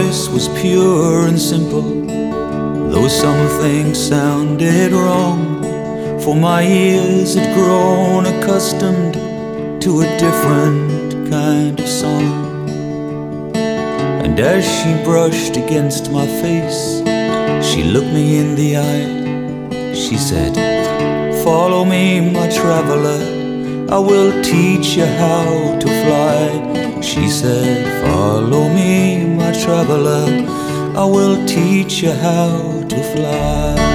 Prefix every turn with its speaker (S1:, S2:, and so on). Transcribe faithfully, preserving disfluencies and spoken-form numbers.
S1: voice was pure and simple, though some things sounded wrong, for my ears had grown accustomed to a different kind of song. And as she brushed against my face, she looked me in the eye. She said, "Follow me, my traveler, I will teach you how to fly." She said, "Follow me, my traveler, I will teach you how to fly."